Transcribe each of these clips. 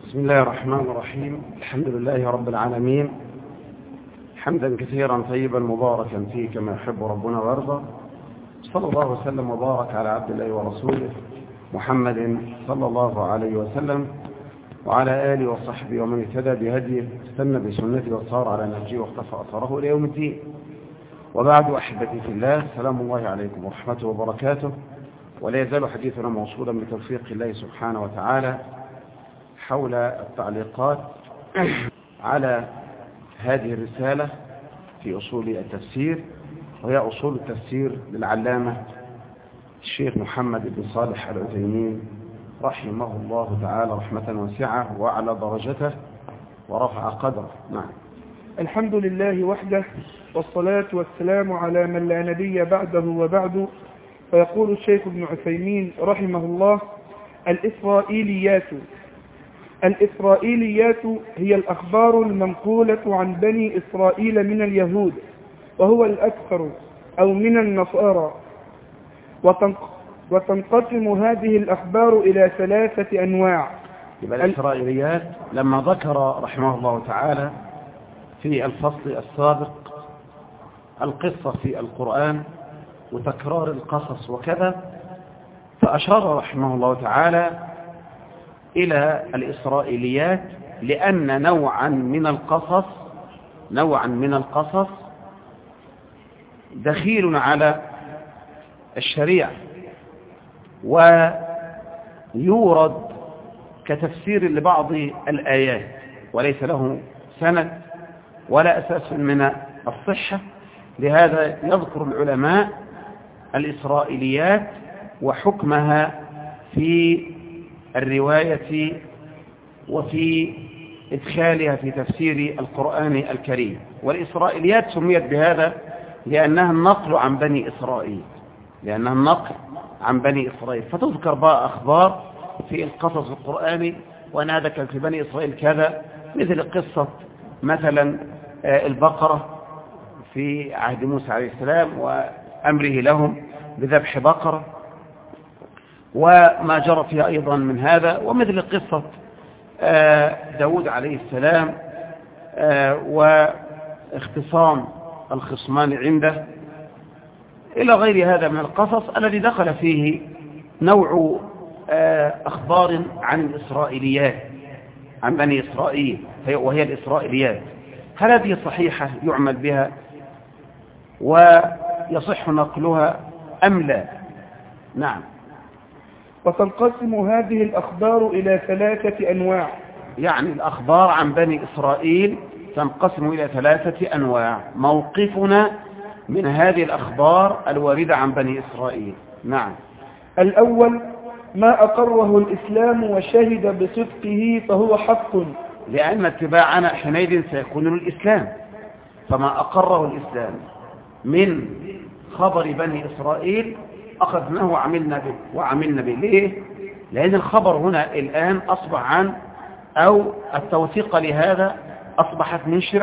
بسم الله الرحمن الرحيم. الحمد لله رب العالمين، حمدا كثيرا طيبا مباركا فيه كما يحب ربنا ويرضى. صلى الله وسلم وبارك على عبد الله ورسوله محمد صلى الله عليه وسلم وعلى آله وصحبه ومن اهتدى بهديه استنى بسنته وصار على نهجه واختفى أثره إلى يوم الدين. وبعد أحبتي في الله، سلام الله عليكم ورحمته وبركاته. ولا يزال حديثنا موصولا بتوفيق الله سبحانه وتعالى حول التعليقات على هذه الرسالة في أصول التفسير، وهي أصول التفسير للعلامة الشيخ محمد بن صالح العثيمين رحمه الله تعالى رحمة واسعة وأعلى درجته ورفع قدره. نعم. الحمد لله وحده، والصلاة والسلام على من لا نبي بعده وبعد. فيقول الشيخ ابن عثيمين رحمه الله: الإسرائيليات هي الأخبار المنقولة عن بني إسرائيل من اليهود، وهو الأكثر، أو من النصارى. وتنقسم هذه الأخبار إلى 3 أنواع. يبقى الإسرائيليات لما ذكر رحمه الله تعالى في الفصل السابق القصة في القرآن وتكرار القصص وكذا، فأشار رحمه الله تعالى إلى الإسرائيليات لأن نوعا من القصص دخيل على الشريعة، ويورد كتفسير لبعض الآيات وليس له سند ولا أساس من الصحة. لهذا يذكر العلماء الإسرائيليات وحكمها في الرواية وفي إدخالها في تفسير القرآن الكريم. والإسرائيليات سميت بهذا لأنها النقل عن بني إسرائيل، فتذكر بقى أخبار في القصص القرآني، وأنا هذا كان في بني إسرائيل كذا، مثل قصة مثلا البقرة في عهد موسى عليه السلام وأمره لهم بذبح بقرة، وما جرى فيها أيضا من هذا، ومثل قصة داود عليه السلام واختصام الخصمان عنده، إلى غير هذا من القصص الذي دخل فيه نوع أخبار عن الإسرائيليات عن بني إسرائيل، وهي الإسرائيليات. هل هذه صحيحة يعمل بها ويصح نقلها أم لا؟ نعم. وتنقسم هذه الأخبار إلى 3 أنواع. يعني الأخبار عن بني إسرائيل تنقسم إلى 3 أنواع. موقفنا من هذه الأخبار الواردة عن بني إسرائيل. نعم. الأول: ما أقره الإسلام وشهد بصدقه فهو حق، لأن اتباعنا حينئذ سيكون للإسلام، فما أقره الإسلام من خبر بني إسرائيل أخذناه وعملنا به. ليه؟ لأن الخبر هنا الآن أصبح عن أو التوثيق لهذا أصبحت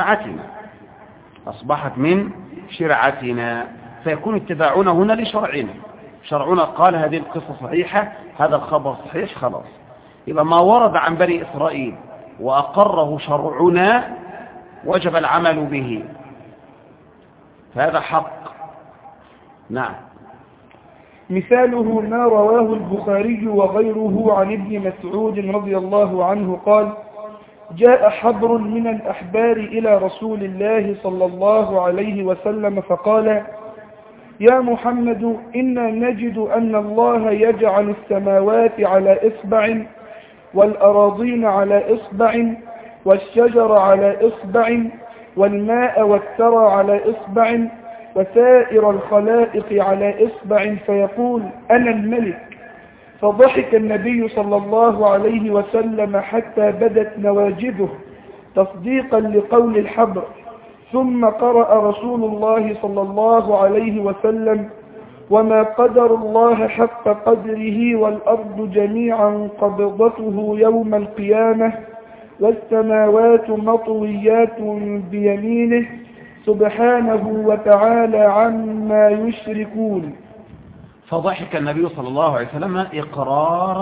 من شرعتنا، فيكون اتباعنا هنا لشرعنا. شرعنا قال هذه القصة صحيحة، هذا الخبر صحيح، خلاص. إذا ما ورد عن بني إسرائيل وأقره شرعنا وجب العمل به، فهذا حق. نعم. مثاله ما رواه البخاري وغيره عن ابن مسعود رضي الله عنه قال: جاء حبر من الأحبار إلى رسول الله صلى الله عليه وسلم فقال: يا محمد، إنا نجد أن الله يجعل السماوات على إصبع، والأراضين على إصبع، والشجر على إصبع، والماء والثرى على إصبع، وسائر الخلائق على إصبع، فيقول: أنا الملك. فضحك النبي صلى الله عليه وسلم حتى بدت نواجذه تصديقا لقول الحبر، ثم قرأ رسول الله صلى الله عليه وسلم: وما قدر الله حق قدره، والأرض جميعا قبضته يوم القيامة، والسماوات مطويات بيمينه سبحانه وتعالى عما يشركون. فضحك النبي صلى الله عليه وسلم إقرارا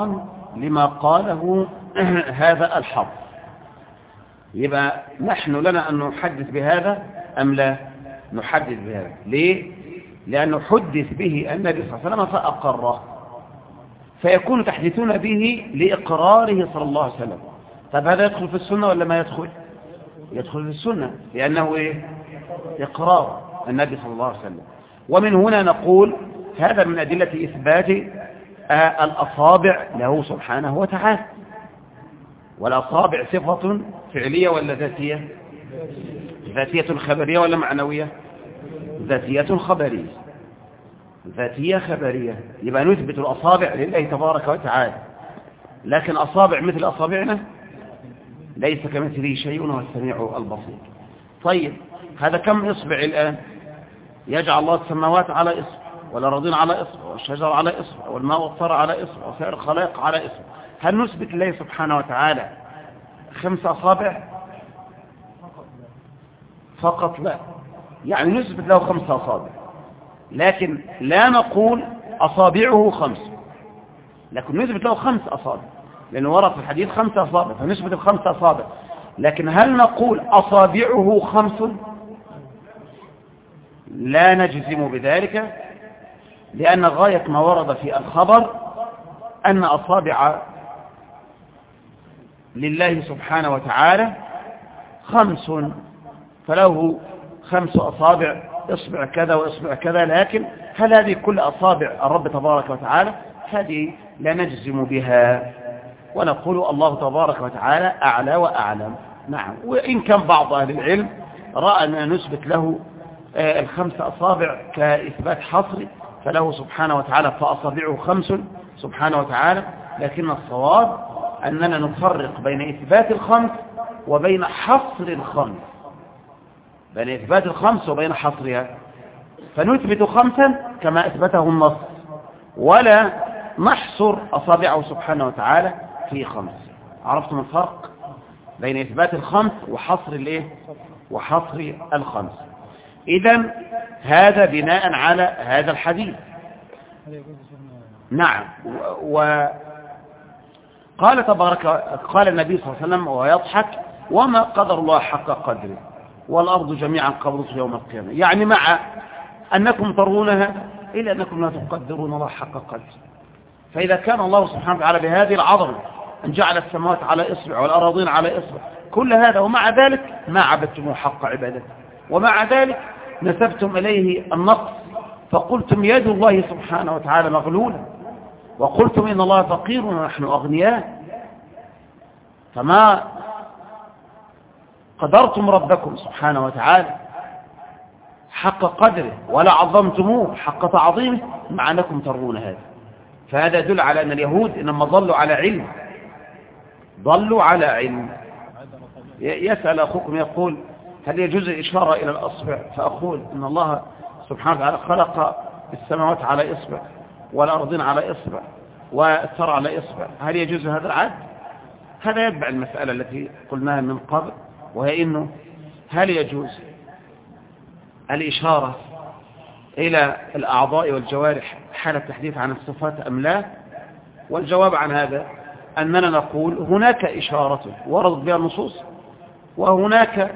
لما قاله هذا الحظ. يبقى نحن لنا أن نحدث بهذا أم لا نحدث بهذا؟ ليه؟ لأنه حدث به النبي صلى الله عليه وسلم فأقره، فيكون تحديثون به لإقراره صلى الله عليه وسلم. طب هذا يدخل في السنة ولا ما يدخل؟ يدخل في السنة، لأنه إيه؟ إقرار النبي صلى الله عليه وسلم. ومن هنا نقول هذا من أدلة إثبات الأصابع له سبحانه وتعالى. والأصابع صفة فعلية ولا ذاتية؟ ذاتية خبرية ولا معنوية؟ ذاتية خبرية. ذاتية خبرية، يبقى نثبت الأصابع لله تبارك وتعالى، لكن أصابع مثل أصابعنا ليس كمثله شيء وهو السميع البصير. طيب هذا كم إصبع الآن؟ يجعل الله السماوات على إصبع، والأراضين على إصبع، والشجر على إصبع، والماء والثرى على إصبع، وسائر الخلائق على إصبع. هل نثبت لله سبحانه وتعالى 5 أصابع فقط؟ لا، يعني نثبت له 5 أصابع، لكن لا نقول أصابعه 5، لكن نثبت له 5 أصابع، لأنه ورد في الحديث 5 أصابع، فنثبت 5 أصابع. لكن هل نقول أصابعه 5؟ لا نجزم بذلك، لأن غاية ما ورد في الخبر أن أصابع لله سبحانه وتعالى 5، فله 5 أصابع، إصبع كذا وإصبع كذا. لكن هل هذه كل أصابع الرب تبارك وتعالى؟ هذه لا نجزم بها، ونقول الله تبارك وتعالى أعلى وأعلم. نعم، وإن كان بعض أهل العلم رأى أن نثبت له 5 أصابع كإثبات حصري، فله سبحانه وتعالى فأصابعه 5 سبحانه وتعالى. لكن الصواب أننا نفرق بين إثبات 5 وبين حصر 5، بين إثبات 5 وبين حصرها، فنثبت 5 كما أثبته النص، ولا نحصر أصابعه سبحانه وتعالى في 5. عرفتم الفرق بين إثبات 5 وحصر الإيه؟ وحصر 5. إذن هذا بناء على هذا الحديث. نعم. قال تبارك، قال النبي صلى الله عليه وسلم ويضحك: وما قدر الله حق قدره والأرض جميعا قبضته يوم القيامة. يعني مع أنكم ترونها إلا أنكم لا تقدرون الله حق قدره. فإذا كان الله سبحانه وتعالى بهذه العظمة أن جعل السماوات على إصبع والأراضين على إصبع، كل هذا ومع ذلك ما عبدتم حق عبادته، ومع ذلك نسبتم إليه النقص، فقلتم يد الله سبحانه وتعالى مغلولة، وقلتم إن الله فقير ونحن أغنياء، فما قدرتم ربكم سبحانه وتعالى حق قدره ولا عظمتموه حق تعظيمه، مع أنكم ترون هذا. فهذا يدل على أن اليهود إنما ضلوا على علم، ضلوا على علم. يسأل أخوكم يقول: هل يجوز الإشارة إلى الأصبع؟ فأقول إن الله سبحانه وتعالى خلق السماوات على إصبع والأرضين على إصبع والثرى على إصبع، هل يجوز هذا العد؟ هذا يتبع المسألة التي قلناها من قبل، وهي إنه هل يجوز الإشارة إلى الأعضاء والجوارح حال التحديث عن الصفات أم لا؟ والجواب عن هذا أننا نقول هناك إشارة وردت بها النصوص، وهناك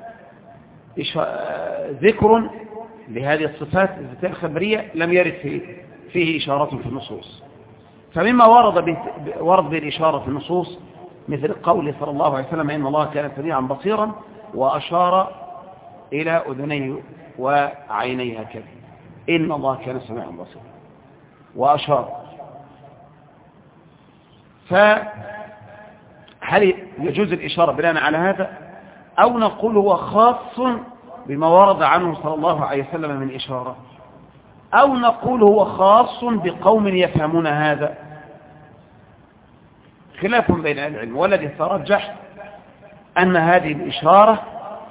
ذكر لهذه الصفات الخبرية لم يرد فيه إشارة في النصوص. فمما ورد بالإشارة في النصوص مثل قوله صلى الله عليه وسلم: إن الله كان سميعا بصيرا، وأشار إلى أذنيه وعينيه هكذا. إن الله كان سميعا بصيرا وأشار. فهل يجوز الإشارة بناء على هذا، أو نقول هو خاص بما ورد عنه صلى الله عليه وسلم من إشارة، أو نقول هو خاص بقوم يفهمون هذا؟ خلاف بين العلم، والذي ترجح أن هذه الإشارة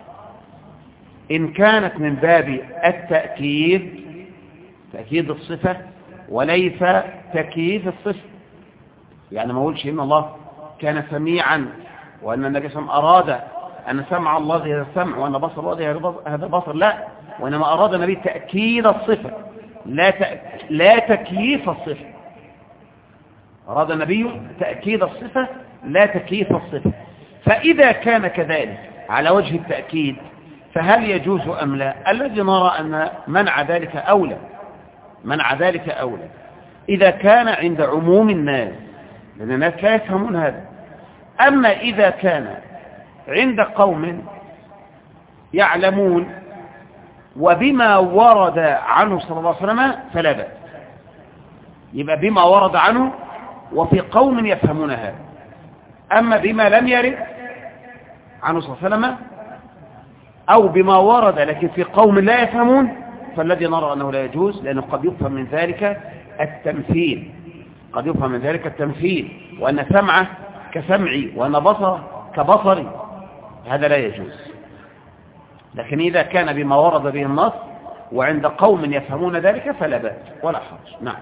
إن كانت من باب التأكيد، تأكيد الصفة وليس تكييف الصفة. يعني ما أقولش إن الله كان سميعا وأن النبي صلى الله عليه وسلم أراد أن سمع الله هذا السمع وأن بصر الله هذا بصر، لا، وإنما أراد النبي تأكيد الصفة لا تكييف الصفة. أراد النبي تأكيد الصفة لا تكييف الصفة. فإذا كان كذلك على وجه التأكيد فهل يجوز أم لا؟ الذي نرى أن منع ذلك أولى، منع ذلك أولى إذا كان عند عموم الناس، لأن الناس لا يفهمون هذا. أما إذا كان عند قوم يعلمون وبما ورد عنه صلى الله عليه وسلم فلا بأس، يبقى بما ورد عنه وفي قوم يفهمون هذا. أما بما لم يرد عنه صلى الله عليه وسلم أو بما ورد لكن في قوم لا يفهمون فالذي نرى أنه لا يجوز، لأنه قد يفهم من ذلك التمثيل، قد يفهم من ذلك التمثيل، وأن سمعه كسمعي وأن بصره كبصري، هذا لا يجوز. لكن إذا كان بما ورد به النص وعند قوم يفهمون ذلك فلا بأس ولا حرج. نعم.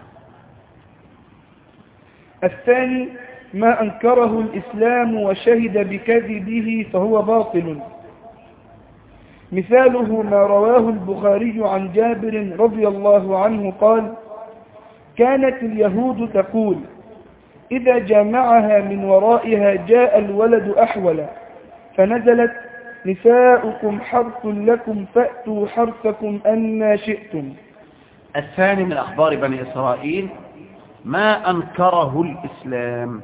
الثاني ما أنكره الإسلام وشهد بكذبه فهو باطل. مثاله ما رواه البخاري عن جابر رضي الله عنه قال: كانت اليهود تقول إذا جامعها من ورائها جاء الولد أحولا، فنزلت: نساؤكم حرث لكم فأتوا حرثكم أنى شئتم. الثاني من أخبار بني إسرائيل ما أنكره الإسلام،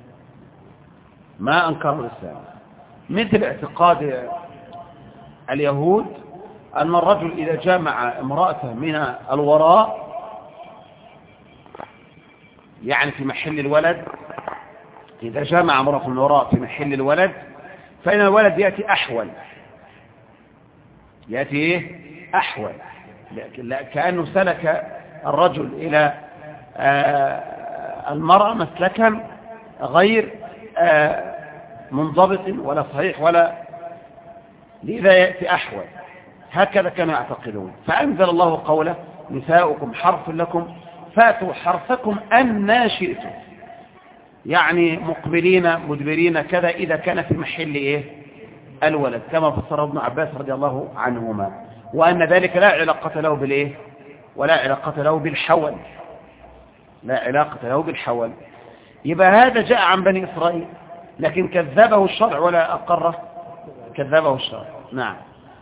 ما أنكره الإسلام، مثل اعتقاد اليهود أن الرجل إذا جامع امرأته من الوراء، يعني في محل الولد، إذا جامع امرأته من الوراء في محل الولد فإن الولد يأتي أحول، يأتي إيه؟ أحول، كأنه سلك الرجل إلى المرأة مسلكا غير منضبط ولا صحيح ولا، لذا يأتي أحول. هكذا كانوا يعتقدون. فأنزل الله قوله: نساؤكم حرث لكم فاتوا حرثكم أنى شئتم، يعني مقبلين مدبرين كذا إذا كان في محل إيه؟ الولد، كما فسره ابن عباس رضي الله عنهما، وأن ذلك لا علاقة له بالإيه؟ ولا علاقة له بالحول، لا علاقة له بالحول. يبقى هذا جاء عن بني إسرائيل، لكن كذبه الشرع ولا أقره، كذبه الشرع. نعم.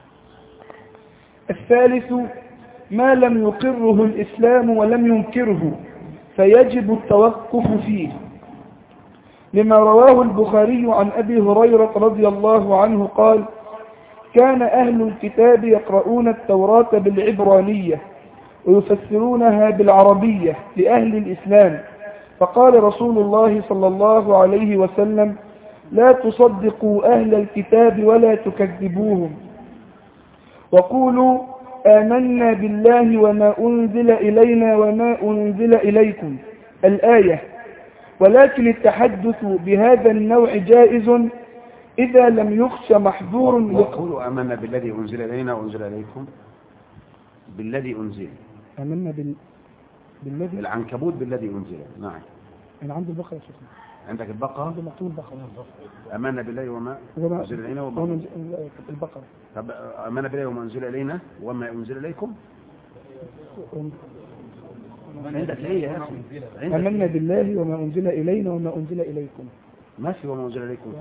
الثالث ما لم يقره الإسلام ولم ينكره فيجب التوقف فيه، لما رواه البخاري عن أبي هريرة رضي الله عنه قال: كان أهل الكتاب يقرؤون التوراة بالعبرانية ويفسرونها بالعربية لأهل الإسلام، فقال رسول الله صلى الله عليه وسلم: لا تصدقوا أهل الكتاب ولا تكذبوهم، وقولوا آمنا بالله وما أنزل إلينا وما أنزل إليكم، الآية. ولكن التحدث بهذا النوع جائز إذا لم يخش محظور. وقولوا آمنا بالذي أنزل إلينا وأنزل إليكم، بالذي أنزل، آمنا بالذي، العنكبوت بالذي أنزل. نعم. أنا عندي البقرة يا شيخنا. عندك البقرة؟ عندي مكتوب البقرة. آمنا بالله وما أنزل إلينا وما البقرة. طب آمنا بالله وما أنزل إلينا وما أنزل إليكم. عندك إيه يا أخي؟ آمنا بالله وما أنزل إلينا وما أنزل إليكم. ما في وما أنزل إليكم.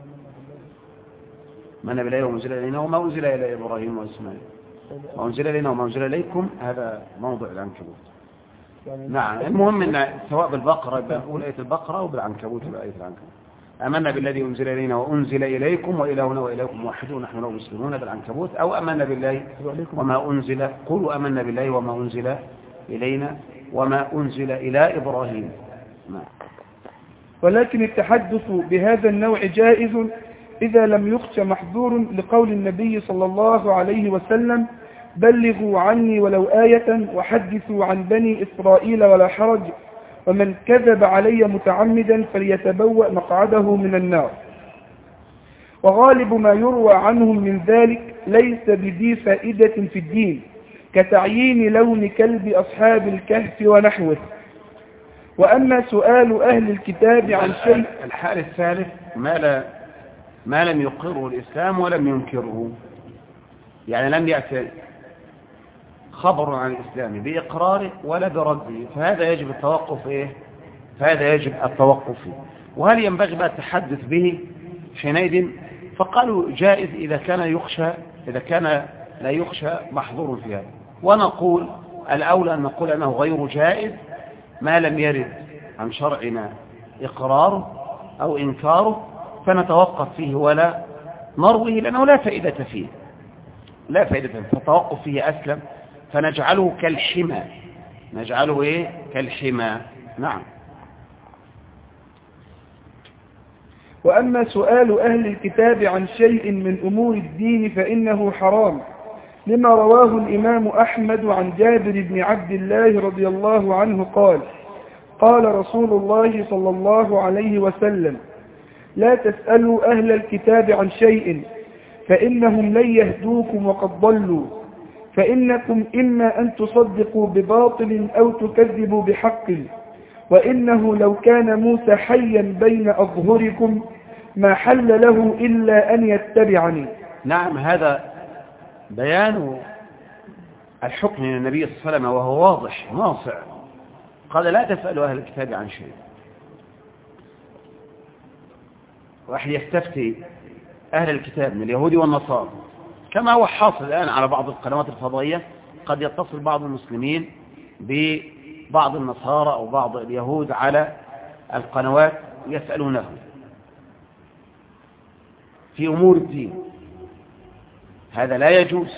آمنا بالله وما أنزل إلينا وما أنزل إلى إبراهيم وإسماعيل، وأنزل إلينا وما أنزل إليكم، هذا موضع العنكبوت. نعم. المهم ان سواء بالبقرة بنقول آية البقرة أو بالعنكبوت بآية العنكبوت. آمنا بالذي أنزل إلينا وأنزل إليكم وإلهنا وإلهكم واحد ونحن له مسلمون بالعنكبوت، أو آمنا بالله وما أنزل، قولوا آمنا بالله وما أنزل إلينا وما أنزل إلى إبراهيم. نعم. ولكن التحدث بهذا النوع جائز إذا لم يخش محظور، لقول النبي صلى الله عليه وسلم: بلغوا عني ولو آية وحدثوا عن بني إسرائيل ولا حرج، ومن كذب علي متعمدا فليتبوأ مقعده من النار. وغالب ما يروى عنهم من ذلك ليس بذي فائدة في الدين، كتعيين لون كلب أصحاب الكهف ونحوه. وأما سؤال أهل الكتاب عن شيء، الحال الثالث ما لم يقره الإسلام ولم ينكره، يعني لم يأتي خبر عن الإسلام بإقراره ولا برده، فهذا يجب التوقف إيه؟ فهذا يجب التوقف فيه. وهل ينبغي بقى التحدث به حينئذ؟ فقالوا جائز إذا كان لا يخشى محظور في هذا. ونقول الأولى أن نقول أنه غير جائز ما لم يرد عن شرعنا إقراره أو إنكاره، فنتوقف فيه ولا نروه لأنه لا فائدة فيه، فالتوقف فيه أسلم، فنجعله كالحمى، كالحمى. نعم. وأما سؤال أهل الكتاب عن شيء من أمور الدين فإنه حرام، لما رواه الإمام أحمد عن جابر بن عبد الله رضي الله عنه قال: قال رسول الله صلى الله عليه وسلم: لا تسألوا أهل الكتاب عن شيء فإنهم لن يهدوكم وقد ضلوا، فإنكم إما أن تصدقوا بباطل أو تكذبوا بحق، وإنه لو كان موسى حيا بين أظهركم ما حل له إلا أن يتبعني. نعم، هذا بيان الحكم من النبي صلى الله عليه وسلم وهو واضح ناصع. قال: لا تسألوا أهل الكتاب عن شيء. واحد يستفتي أهل الكتاب من اليهود والنصارى، كما هو حاصل الآن على بعض القنوات الفضائية، قد يتصل بعض المسلمين ببعض النصارى أو بعض اليهود على القنوات يسألونه في أمور الدين. هذا لا يجوز.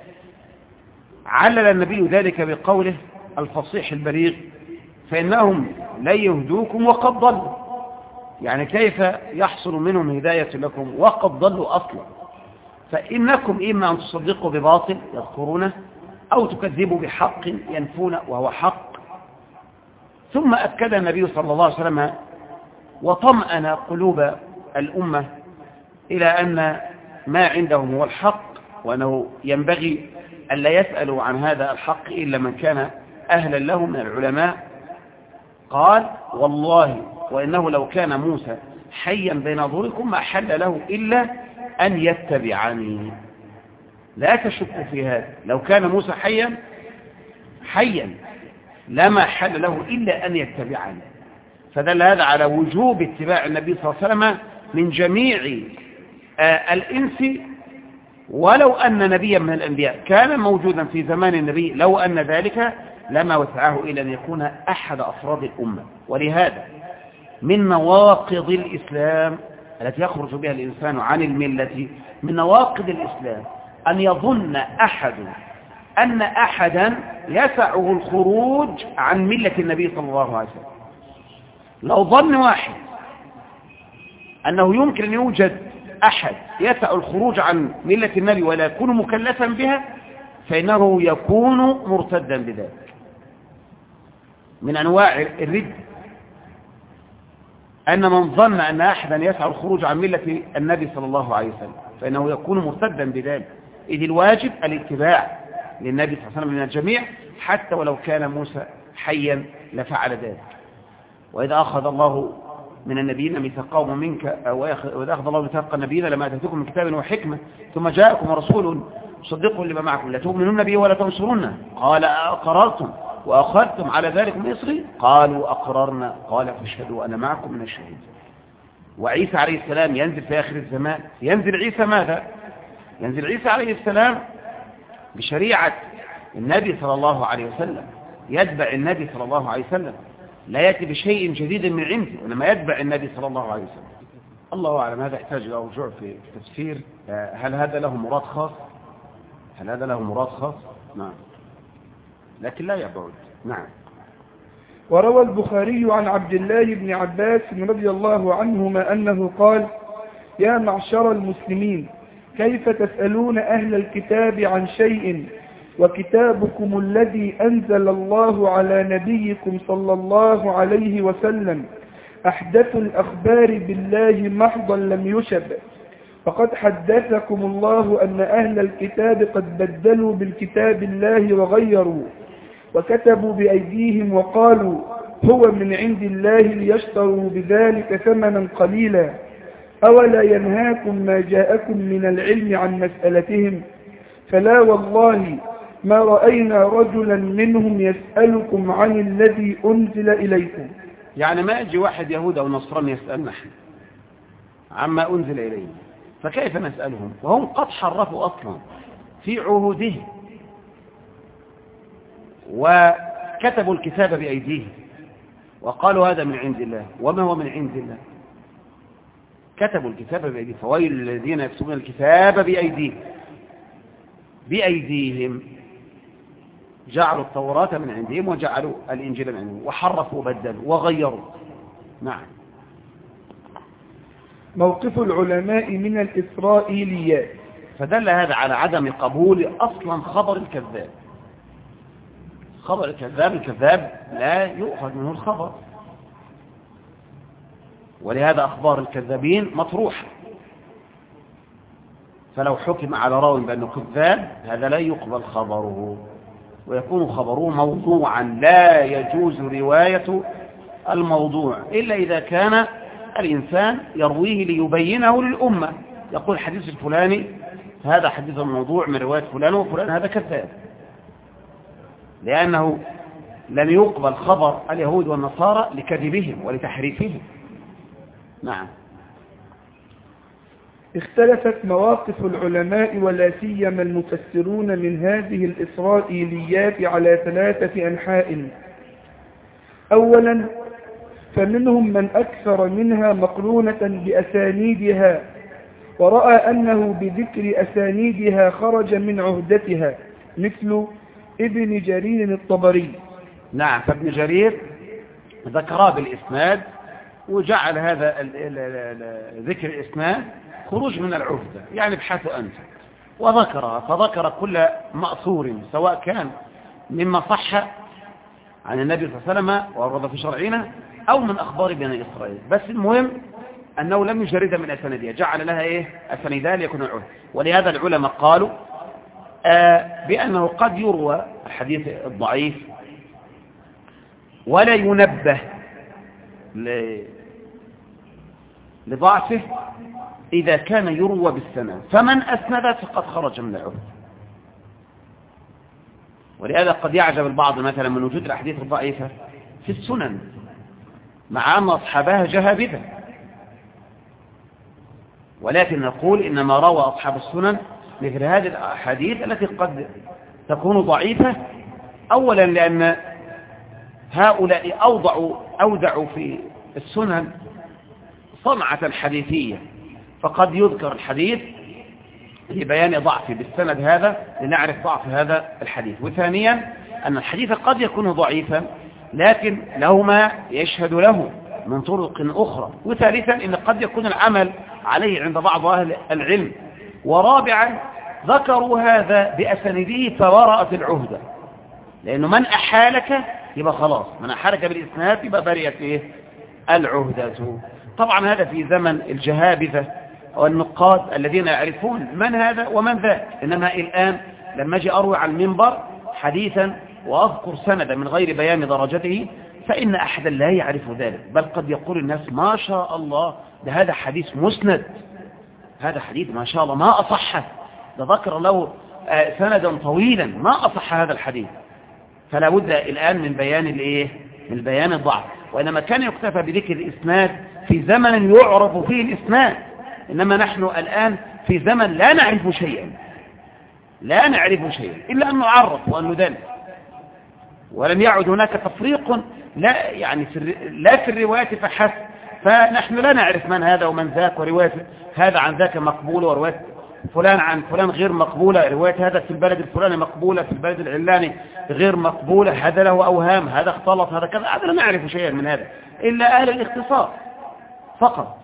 علل النبي ذلك بقوله الفصيح البليغ: فإنهم لن يهدوكم وقد ضلوا. يعني كيف يحصل منهم هداية لكم وقد ضلوا أصلا؟ فإنكم إما أن تصدقوا بباطل يذكرونه أو تكذبوا بحق ينفون وهو حق. ثم أكد النبي صلى الله عليه وسلم وطمأن قلوب الأمة إلى أن ما عندهم هو الحق، وأنه ينبغي أن لا يسألوا عن هذا الحق إلا من كان أهلا له من العلماء. قال: والله وإنه لو كان موسى حيا بين أظهركم ما حل له إلا أن يتبعني. لا تشكوا في هذا، لو كان موسى حيا لما حل له إلا أن يتبعني. فدل هذا على وجوب اتباع النبي صلى الله عليه وسلم من جميع الإنس، ولو أن نبيا من الأنبياء كان موجودا في زمان النبي، لو أن ذلك لما وسعه إلى أن يكون أحد أفراد الأمة. ولهذا من نواقض الإسلام التي يخرج بها الإنسان عن الملة، من نواقض الإسلام أن يظن أحد أن أحدا يسعه الخروج عن ملة النبي صلى الله عليه وسلم. لو ظن واحد أنه يمكن أن يوجد أحد يسع الخروج عن ملة النبي ولا يكون مكلفا بها، فإنه يكون مرتدا بذلك. من أنواع الرد أن من ظن أن أحدا يسع الخروج عن ملة النبي صلى الله عليه وسلم فإنه يكون مرتدا بذلك، إذ الواجب الاتباع للنبي صلى الله عليه وسلم من الجميع، حتى ولو كان موسى حيا لفعل ذلك. وإذا أخذ الله من النبيين ميثاقهم منك، وإذا أخذ الله ميثاق النبيين لما آتيتكم من كتاب وحكمة ثم جاءكم رسول مصدق لما معكم لتؤمنون به ولا تنصرونه، قال أقررتم وأخذتم على ذلك من إصري؟ قالوا أقررنا، قال فاشهدوا أنا معكم من الشهيد. وعيسى عليه السلام ينزل في آخر الزمان. ينزل عيسى ماذا؟ ينزل عيسى عليه السلام بشريعة النبي صلى الله عليه وسلم، يتبع النبي صلى الله عليه وسلم، لا يأتي بشيء جديد من عنده، وإنما يتبع النبي صلى الله عليه وسلم. الله أعلم. هذا يحتاج إلى رجوع في التفسير. هل هذا له مراد خاص؟ نعم، لكن لا يبعد. نعم. وروى البخاري عن عبد الله بن عباس رضي الله عنهما أنه قال: يا معشر المسلمين، كيف تسألون أهل الكتاب عن شيء وكتابكم الذي أنزل الله على نبيكم صلى الله عليه وسلم أحدث الأخبار بالله محضا لم يشب، فقد حدثكم الله أن أهل الكتاب قد بدلوا بالكتاب الله وغيروا وكتبوا بأيديهم وقالوا هو من عند الله ليشتروا بذلك ثمنا قليلا، أولا ينهاكم ما جاءكم من العلم عن مسألتهم؟ فلا والله ما رأينا رجلا منهم يسألكم عن الذي أنزل إليكم. يعني ما يجي واحد يهود أو نصراني يسألنا نحن عما أنزل إليه، فكيف نسألهم وهم قد حرفوا أصلا في عهودهم وكتبوا الكتاب بأيديهم وقالوا هذا من عند الله وما هو من عند الله. كتبوا الكتاب بأيديهم، فويل الذين يكتبون الكتاب بأيديهم جعلوا التوراة من عندهم وجعلوا الإنجيل من عندهم وحرفوا وبدلوا وغيروا. نعم. موقف العلماء من الإسرائيليات. فدل هذا على عدم قبول أصلا خبر الكذاب. خبر الكذاب لا يؤخذ منه الخبر، ولهذا أخبار الكذابين مطروحة. فلو حكم على راوي بأنه كذاب هذا لا يقبل خبره، ويكون خبره موضوعا، لا يجوز رواية الموضوع إلا إذا كان الإنسان يرويه ليبينه للأمة، يقول حديث الفلاني هذا حديث الموضوع من رواية فلان وفلان هذا كذاب، لأنه لم يقبل خبر اليهود والنصارى لكذبهم ولتحريفهم. نعم. اختلفت مواقف العلماء ولا سيما المفسرون من هذه الإسرائيليات على 3 أنحاء. أولا، فمنهم من أكثر منها مقرونة بأسانيدها ورأى أنه بذكر أسانيدها خرج من عهدتها، مثل ابن جرير الطبري. نعم. فابن جرير ذكرها بالإسناد وجعل هذا ذكر الإسناد خروج من العهدة، يعني ابحثوا أنت، وذكرها فذكر كل مأثور سواء كان مما صح عن النبي صلى الله عليه وسلم وورد في شرعنا أو من أخبار بني إسرائيل، بس المهم أنه لم يجرد من أسانيدها، جعل لها أسانيدها ليكون العهد. ولهذا العلماء قالوا بأنه قد يروى الحديث الضعيف ولا ينبه لضعفه إذا كان يروى بالسند، فمن أسند فقد خرج من العهد. ولهذا قد يعجب البعض مثلا من وجود الأحاديث الضعيفة في السنن مع أن أصحابها جهابذة، ولكن نقول إنما روى أصحاب السنن مثل هذه الأحاديث التي قد تكون ضعيفة، أولا لأن هؤلاء أودعوا في السنن صنعة حديثية، فقد يذكر الحديث لبيان ضعفه بالسند هذا لنعرف ضعف هذا الحديث. وثانيا أن الحديث قد يكون ضعيفا لكن له ما يشهد له من طرق أخرى. وثالثا إن قد يكون العمل عليه عند بعض أهل العلم. ورابعا ذكروا هذا بأسانيده فورأت العهدة، لأنه من أحالك يبقى خلاص، من أحالك بالإسناد يبقى بريت العهدة. طبعا هذا في زمن الجهابذة والنقاد الذين يعرفون من هذا ومن ذاك. إنما الآن لما أجي أروي على المنبر حديثا وأذكر سندا من غير بيان درجته فإن أحدا لا يعرف ذلك، بل قد يقول الناس ما شاء الله ده هذا حديث مسند، هذا حديث ما شاء الله ما أصحه، ده ذكر له سندا طويلا ما أصح هذا الحديث. فلا بد الآن من بيان من بيان الضعف. وإنما كان يكتفى بذكر الإسناد في زمن يعرف فيه الإسناد، إنما نحن الآن في زمن لا نعرف شيئا إلا أن نعرف وأن ندل، ولم يعد هناك تفريق لا في الرواية فحسب، فنحن لا نعرف من هذا ومن ذاك، ورواية هذا عن ذاك مقبولة ورواية فلان عن فلان غير مقبولة، رواية هذا في البلد الفلاني مقبولة في البلد العلاني غير مقبولة، هذا له أوهام، هذا اختلط، هذا كذا، هذا لا نعرف شيئا من هذا إلا أهل الاختصاص فقط.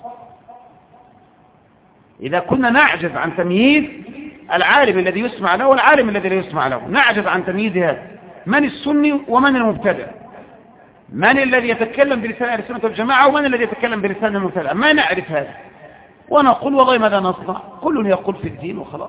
إذا كنا نعجز عن تمييز العالم الذي يسمع له والعالم الذي لا يسمع له، نعجز عن تمييز هذا، من السني ومن المبتدع، من الذي يتكلم بلسان أهل السنة والجماعة ومن الذي يتكلم بلسان المبتدع، ما نعرف هذا، ونقول والله ماذا نصنع، كل يقول في الدين وخلاص.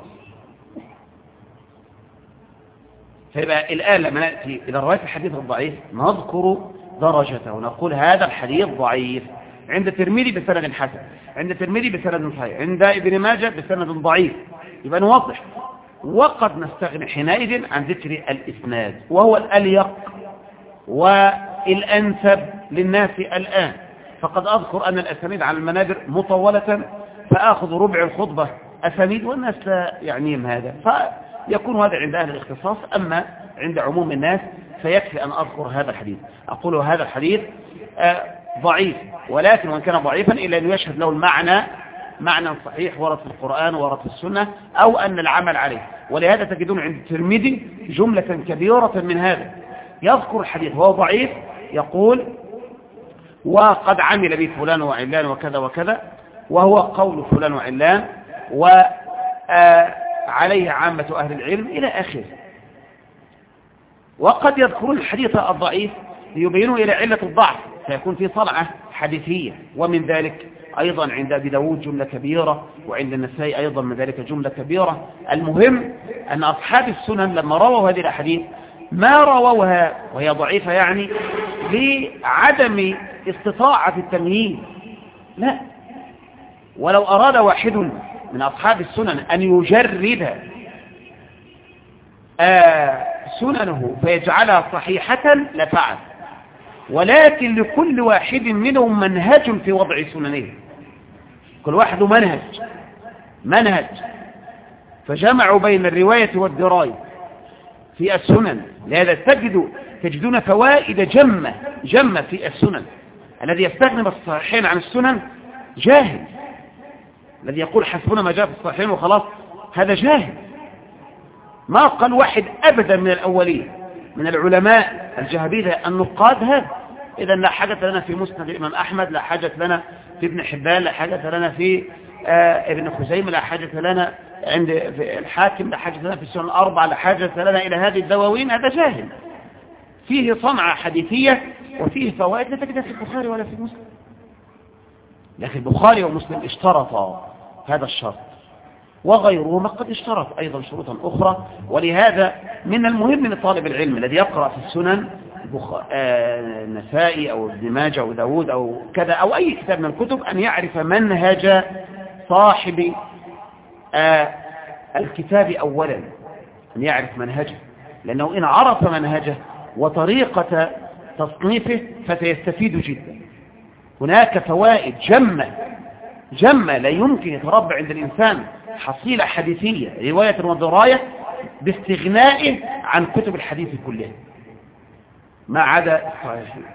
فيبقى الآن لما نأتي إلى رواية الحديث الضعيف نذكر درجته ونقول هذا الحديث ضعيف عند الترمذي بسند حسن، عند الترمذي بسند صحيح، عند ابن ماجه بسند ضعيف، يبقى نوضح. وقد نستغني حينئذ عن ذكر الإسناد وهو الأليق والأنسب للناس الآن، فقد أذكر أن الأسانيد على المنابر مطولة، فآخذ ربع الخطبة أسانيد والناس لا يعنيهم هذا، فيكون هذا عند أهل الاختصاص. أما عند عموم الناس فيكفي أن أذكر هذا الحديث. أقول هذا الحديث ضعيف، ولكن وإن كان ضعيفا إلا أن يشهد له المعنى معنى صحيح ورد في القرآن ورد في السنة أو أن العمل عليه. ولهذا تجدون عند الترمذي جملة كبيرة من هذا، يذكر الحديث هو ضعيف يقول وقد عمل به فلان وعلان وكذا وكذا، وهو قول فلان وعلان وعليه عامة أهل العلم إلى آخره. وقد يذكرون الحديث الضعيف ليبينوا إلى علة الضعف، فيكون في صنعة حديثية. ومن ذلك أيضا عند أبي داود جملة كبيرة، وعند النسائي أيضا من ذلك جملة كبيرة. المهم أن أصحاب السنن لما رووا هذه الأحاديث ما رووها وهي ضعيفة يعني لعدم استطاعة التمييز، لا، ولو أراد واحد من أصحاب السنن أن يجرد سننه فيجعلها صحيحة لفعل، ولكن لكل واحد منهم منهج في وضع سننه، كل واحد منهج، فجمعوا بين الرواية والدراية في السنن. لهذا تجدون فوائد جمة في السنن. الذي يستغني بالصحيحين عن السنن جاهل، الذي يقول حسبنا ما جاء في الصحيحين وخلاص هذا جاهل. ما قال واحد أبدا من الأولين من العلماء الجهابذة النقاد هذا. إذا لا حاجة لنا في مسند الإمام أحمد، لا حاجة لنا في ابن حبان، لا حاجة لنا في ابن خزيمة، لا حاجة لنا عند الحاكم، لا حاجة لنا في السنن الأربعة، لا حاجة لنا إلى هذه الدواوين. هذا جاهل فيه صنعة حديثية وفيه فوائد لا تجدها في البخاري ولا في مسلم. لكن البخاري ومسلم اشترطا هذا الشرط، وغيرهما قد اشترط أيضا شروطا أخرى. ولهذا من المهم لطالب العلم الذي يقرأ في السنن النسائي أو ابن ماجه أو داود أو كذا أو أي كتاب من الكتب أن يعرف منهج صاحب الكتاب أولا، أن يعرف منهجه، لأنه إن عرف منهجه وطريقة تصنيفه فسيستفيد جدا. هناك فوائد جمة لا يمكن يتربع عند الإنسان حصيلة حديثية رواية ودراية باستغنائه عن كتب الحديث كلها ما عدا الصحيحين.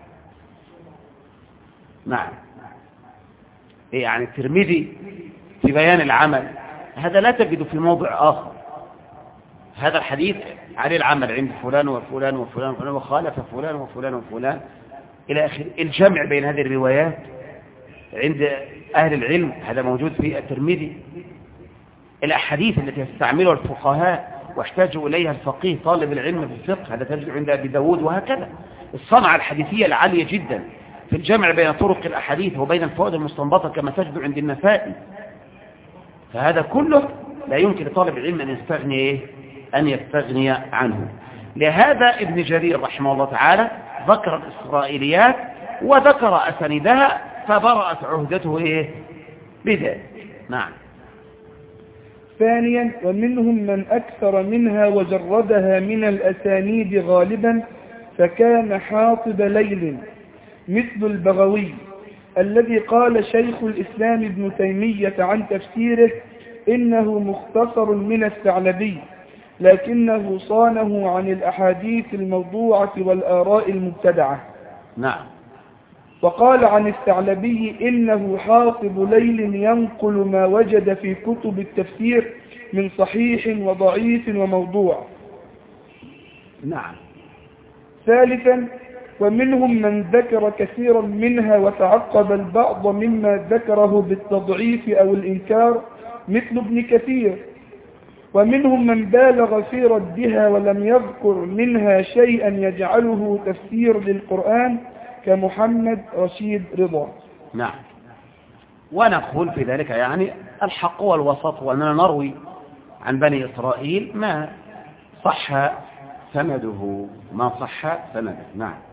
نعم، يعني الترمذي في بيان العمل هذا لا تجد في موضع آخر. هذا الحديث عليه العمل عند فلان وفلان وفلان وفلان وخالف فلان وفلان وفلان إلى آخر. الجمع بين هذه الروايات عند أهل العلم هذا موجود في الترمذي. الأحاديث التي يستعملها الفقهاء واحتاجوا إليها الفقيه طالب العلم في الفقه هذا تجد عند أبي داود، وهكذا. الصنعة الحديثية العالية جدا في الجمع بين طرق الأحاديث وبين الفوائد المستنبطة كما تجد عند النسائي. فهذا كله لا يمكن لطالب العلم أن يستغني عنه. لهذا ابن جرير رحمه الله تعالى ذكر الإسرائيليات وذكر أساندها فبرأت عهدته بذلك. نعم. ثانيا، ومنهم من أكثر منها وجردها من الأسانيد غالبا فكان حاطب ليل، مثل البغوي الذي قال شيخ الإسلام ابن تيمية عن تفسيره إنه مختصر من الثعلبي، لكنه صانه عن الأحاديث الموضوعة والآراء المبتدعة. نعم. وقال عن الثعلبي إنه حاطب ليل ينقل ما وجد في كتب التفسير من صحيح وضعيف وموضوع. نعم. ثالثا، ومنهم من ذكر كثيرا منها وتعقب البعض مما ذكره بالتضعيف أو الإنكار مثل ابن كثير. ومنهم من بالغ في ردها ولم يذكر منها شيئا يجعله تفسير للقرآن كمحمد رشيد رضا. نعم. ونقول في ذلك يعني الحق والوسط، وأننا نروي عن بني إسرائيل ما صح سنده. نعم.